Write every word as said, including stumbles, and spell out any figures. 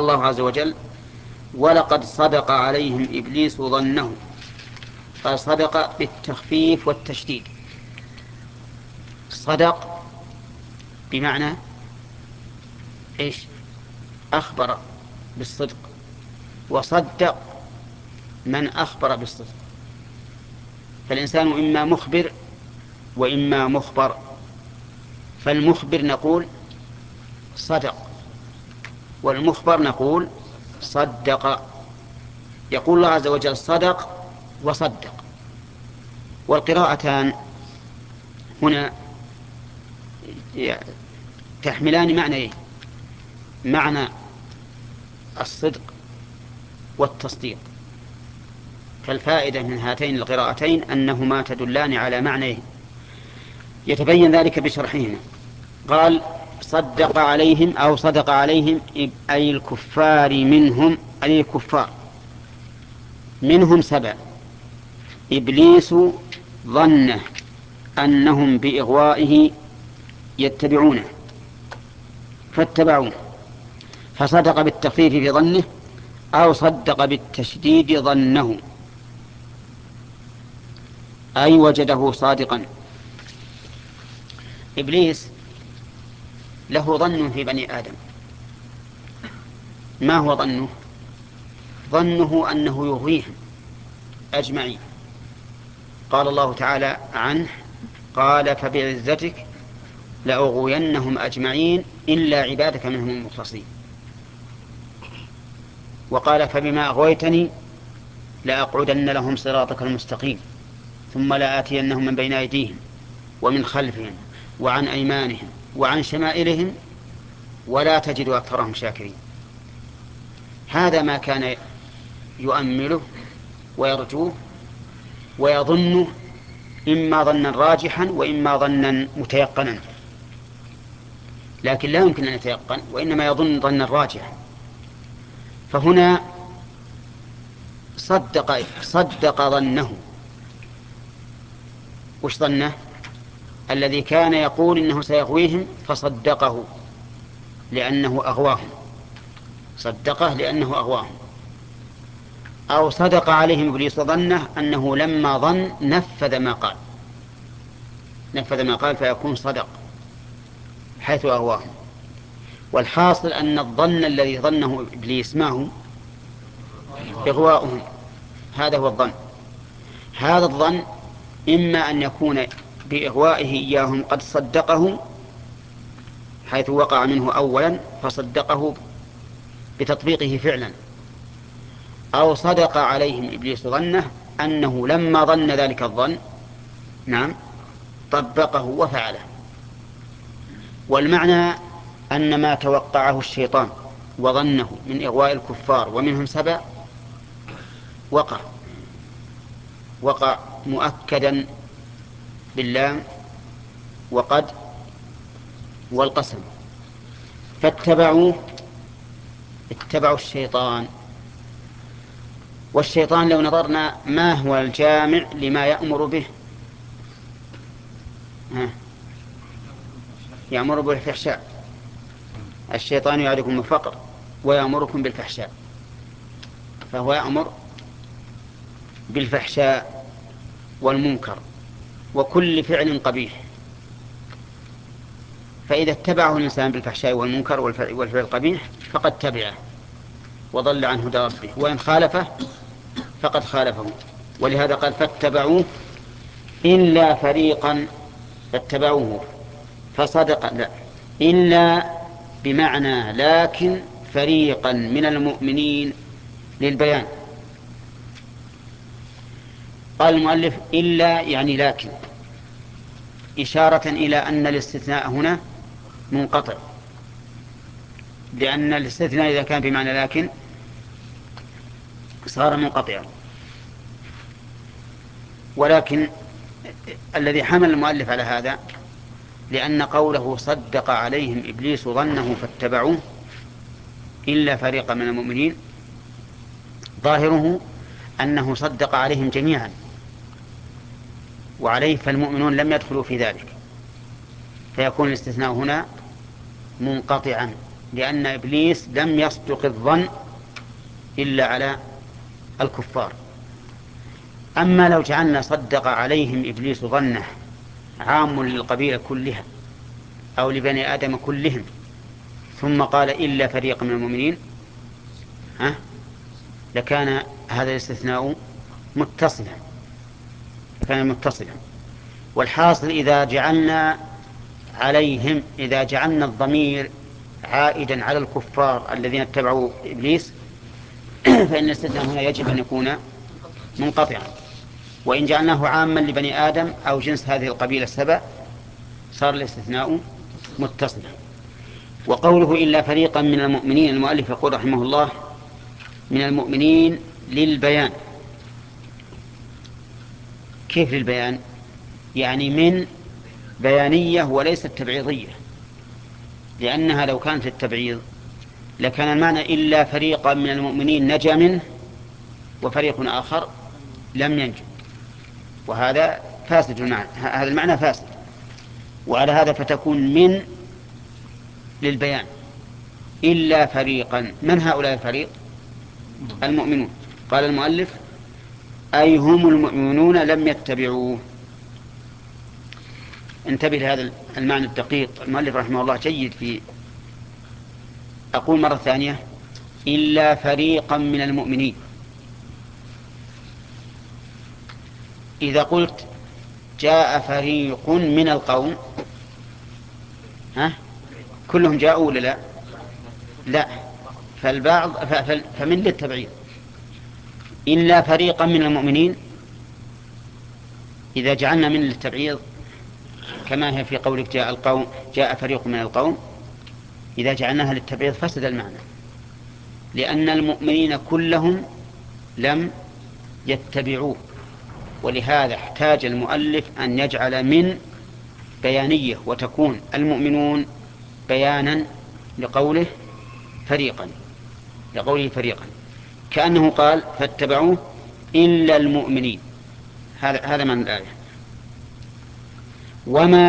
الله عز وجل: ولقد صدق عليهم إبليس ظنه. قال صدق بالتخفيف والتشديد. صدق بمعنى إيش؟ أخبر بالصدق، وصدق من أخبر بالصدق. فالإنسان إما مخبر وإما مخبر. فالمخبر نقول صدق، والمخبر نقول صدق. يقول الله عز وجل صدق وصدق. والقراءتان هنا تحملان معنى معنى الصدق والتصديق. فالفائدة من هاتين القراءتين أنهما تدلان على معنى يتبين ذلك بشرحهما. قال صدق عليهم أو صدق عليهم أي الكفار منهم، أي الكفار منهم سبع. إبليس ظنه أنهم بإغوائه يتبعونه فاتبعوه، فصدق بالتخفيف في ظنه أو صدق بالتشديد ظنه، أي وجده صادقا. إبليس له ظن في بني آدم. ما هو ظنه؟ ظنه أنه يغويهم أجمعين. قال الله تعالى عنه: قال فبعزتك لأغوينهم أجمعين إلا عبادك منهم المخلصين. وقال فبما أغويتني لأقعدن لهم صراطك المستقيم ثم لآتينهم من بين أيديهم ومن خلفهم وعن أيمانهم وعن شمائلهم ولا تجد أكثرهم شاكرين. هذا ما كان يؤمله ويرجوه ويظنه، إما ظنا راجحا وإما ظنا متيقنا، لكن لا يمكن أن يتيقن، وإنما يظن ظنا راجحا. فهنا صدق صدق ظنه. وش ظنه؟ الذي كان يقول إنه سيغويهم فصدقه لأنه أغواهم، صدقه لأنه أغواهم. أو صدق عليهم إبليس ظنه أنه لما ظن نفذ ما قال، نفذ ما قال فيكون صدق حيث أغواهم. والحاصل أن الظن الذي ظنه إبليس ما هو؟ إغواؤهم. هذا هو الظن. هذا الظن إما أن يكون بإغوائه إياهم قد صدقه حيث وقع منه أولا فصدقه بتطبيقه فعلا، أو صدق عليهم إبليس ظنه أنه لما ظن ذلك الظن نعم طبقه وفعله. والمعنى أن ما توقعه الشيطان وظنه من إغواء الكفار ومنهم سبع وقع وقع مؤكدا باللام وقد والقسم. فاتبعوه، اتبعوا الشيطان. والشيطان لو نظرنا ما هو الجامع لما يأمر به؟ ها. يأمر بالفحشاء. الشيطان يعدكم الفقر ويأمركم بالفحشاء، فهو يأمر بالفحشاء والمنكر وكل فعل قبيح. فإذا اتبعه الإنسان بالفحشاء والمنكر والفعل القبيح فقد تبعه وضل عن هدى ربه، وإن خالفه فقد خالفه. ولهذا قال فاتبعوه إلا فريقا، فاتبعوه فصدق، لا إلا بمعنى لكن فريقا من المؤمنين للبيان. قال المؤلف إلا يعني لكن، إشارة إلى أن الاستثناء هنا منقطع، لأن الاستثناء إذا كان بمعنى لكن صار منقطعا. ولكن الذي حمل المؤلف على هذا لأن قوله صدق عليهم إبليس ظنه فاتبعوه إلا فريقا من المؤمنين ظاهره أنه صدق عليهم جميعا، وعليه فالمؤمنون لم يدخلوا في ذلك، فيكون الاستثناء هنا منقطعا لأن إبليس لم يصدق الظن إلا على الكفار. أما لو جعلنا صدق عليهم إبليس ظنه عام للقبيلة كلها أو لبني آدم كلهم ثم قال إلا فريق من المؤمنين، ها لكان هذا الاستثناء متصلا، كان متصلا. والحاصل إذا جعلنا عليهم إذا جعلنا الضمير عائدا على الكفار الذين اتبعوا إبليس فإن الاستثناء هنا يجب أن يكون منقطعا. وإن جعلناه عاما لبني آدم أو جنس هذه القبيلة السبع صار الاستثناء متصلا. وقوله إلا فريقا من المؤمنين، المؤلف يقول رحمه الله من المؤمنين للبيان. كيف للبيان؟ يعني من بيانية وليست تبعيضية، لأنها لو كانت التبعيض لكان المعنى إلا فريقا من المؤمنين نجا منه وفريق آخر لم ينجو، وهذا فاسد المعنى، هذا المعنى فاسد. وعلى هذا فتكون من للبيان إلا فريقا. من هؤلاء الفريق؟ المؤمنون. قال المؤلف أي هم المؤمنون لم يتبعوه. انتبه لهذا المعنى الدقيق، المؤلف رحمه الله جيد في. أقول مرة ثانية إلا فريقا من المؤمنين. إذا قلت جاء فريق من القوم، ها كلهم جاءوا ولا لا؟ لا، فالبعض فمن للتبعيض. إلا فريقا من المؤمنين إذا جعلنا من للتبعيض كما هي في قولك جاء القوم جاء فريق من القوم، إذا جعلناها للتبعيض فسد المعنى، لأن المؤمنين كلهم لم يتبعوه. ولهذا احتاج المؤلف أن يجعل من بيانية وتكون المؤمنون بيانا لقوله فريقا لقوله فريقا كأنه قال فاتبعوه إلا المؤمنين. هذا هذا من الآية. وما